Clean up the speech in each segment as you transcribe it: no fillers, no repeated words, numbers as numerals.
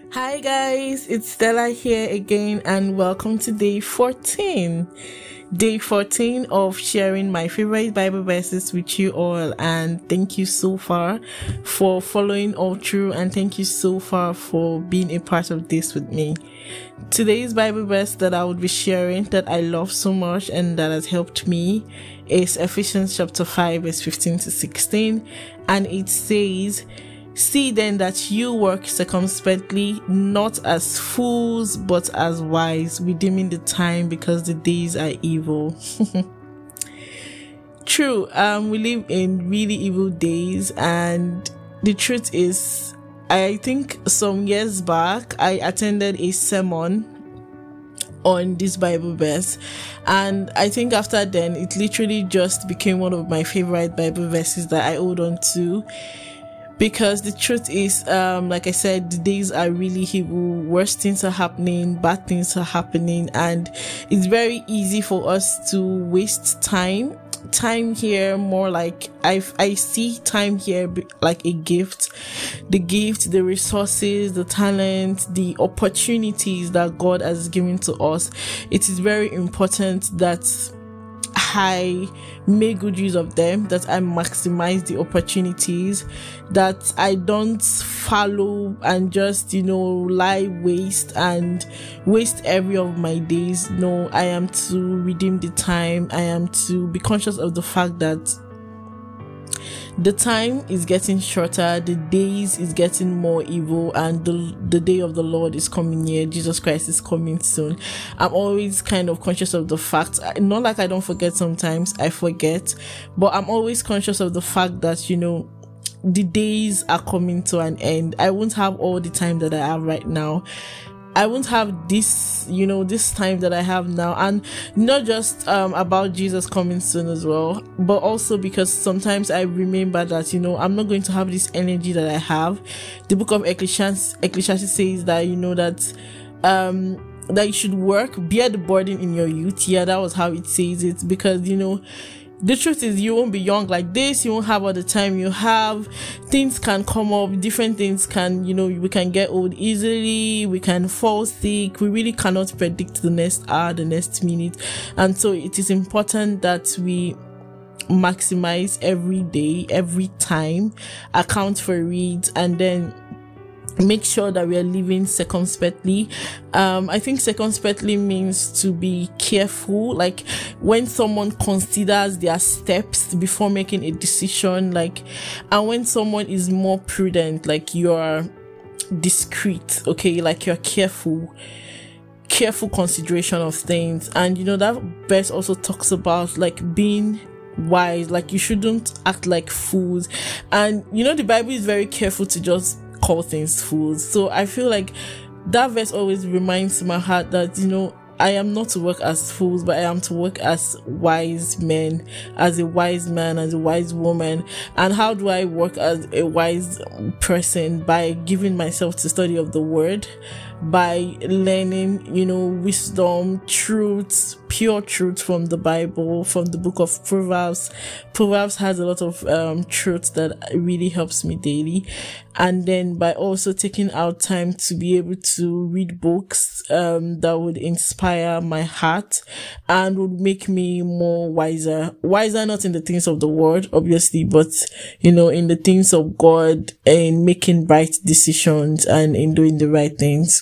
Hi guys, it's Stella here again and welcome to day 14. Day 14 of sharing my favorite Bible verses with you all, and thank you so far for following all through, and thank you so far for being a part of this with me. Today's Bible verse that I would be sharing that I love so much and that has helped me is Ephesians chapter 5 verse 15 to 16, and it says, "See then that you work circumspectly, not as fools, but as wise, redeeming the time because the days are evil." True, we live in really evil days, and the truth is, I think some years back, I attended a sermon on this Bible verse, and I think after then, it literally just became one of my favorite Bible verses that I hold on to. Because the truth is, like I said, the days are really evil, worse things are happening, bad things are happening, and it's very easy for us to waste time. Time here, more like I see time here like a gift. The gift, the resources, the talent, the opportunities that God has given to us. It is very important that I make good use of them, that I maximize the opportunities, that I don't follow and just, lie waste every of my days. No, I am to redeem the time. I am to be conscious of the fact that the time is getting shorter, the days is getting more evil, and the day of the Lord is coming near. Jesus Christ is coming soon. I'm always kind of conscious of the fact, not like I don't forget, sometimes I forget, but I'm always conscious of the fact that, the days are coming to an end. I won't have all the time that I have right now. I won't have this, this time that I have now. And not just about Jesus coming soon as well, but also because sometimes I remember that, I'm not going to have this energy that I have. The book of Ecclesiastes says that, that you should work, bear the burden in your youth. Yeah, that was how it says it, because, the truth is, you won't be young like this. You won't have all the time you have. Things can come up. Different things can, we can get old easily. We can fall sick. We really cannot predict the next hour, the next minute. And so it is important that we maximize every day, every time, account for it, and then make sure that we are living circumspectly. I think circumspectly means to be careful, like when someone considers their steps before making a decision, and when someone is more prudent, like you're discreet, okay, like you're careful consideration of things. And that verse also talks about being wise, like you shouldn't act like fools. And the Bible is very careful to just call things fools. So I feel like that verse always reminds my heart that I am not to work as fools, but I am to work as wise men, as a wise man, as a wise woman. And how do I work as a wise person? By giving myself to study of the word, by learning, wisdom, truths, pure truth from the Bible, from the book of Proverbs. Proverbs has a lot of truth that really helps me daily. And then by also taking out time to be able to read books that would inspire my heart and would make me more wiser, not in the things of the world, obviously, but in the things of God, and making right decisions and in doing the right things.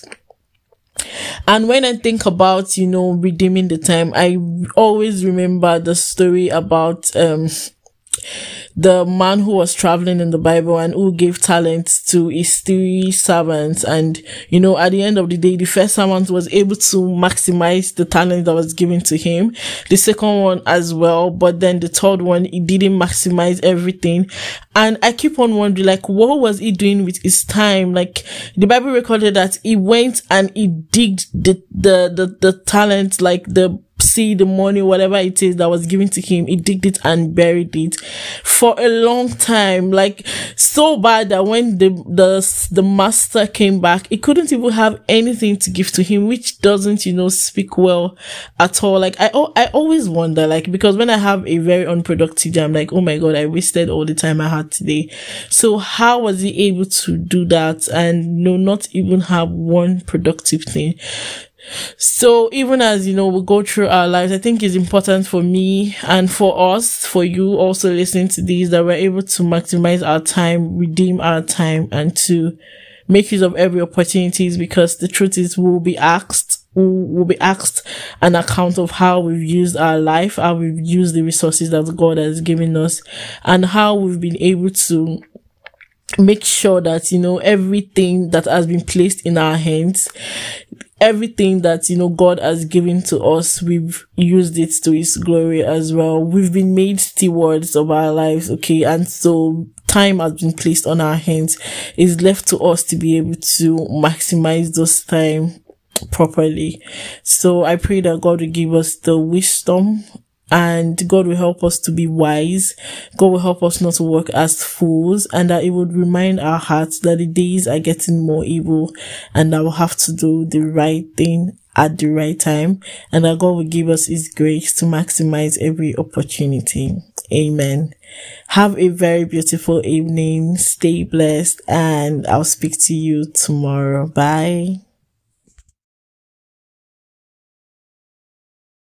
And when I think about, redeeming the time, I always remember the story about, the man who was traveling in the Bible and who gave talents to his 3 servants. And, at the end of the day, the first servant was able to maximize the talent that was given to him. The second one as well. But then the third one, he didn't maximize everything. And I keep on wondering, what was he doing with his time? The Bible recorded that he went and he digged the talent, see the money, whatever it is that was given to him, he digged it and buried it for a long time, like so bad that when the master came back, he couldn't even have anything to give to him, which doesn't, speak well at all. Like I always wonder, like, because when I have a very unproductive day, I'm like, oh my God, I wasted all the time I had today. So how was he able to do that and not even have one productive thing? So even as, we go through our lives, I think it's important for me and for us, for you also listening to these, that we're able to maximize our time, redeem our time, and to make use of every opportunities, because the truth is we'll be asked an account of how we've used our life, how we've used the resources that God has given us, and how we've been able to make sure that, everything that has been placed in our hands, everything that, God has given to us, we've used it to His glory as well. We've been made stewards of our lives, okay? And so time has been placed on our hands. It's left to us to be able to maximize those time properly. So I pray that God will give us the wisdom, and God will help us to be wise. God will help us not to work as fools, and that it would remind our hearts that the days are getting more evil, and that we'll have to do the right thing at the right time, and that God will give us His grace to maximize every opportunity. Amen. Have a very beautiful evening. Stay blessed, and I'll speak to you tomorrow. Bye.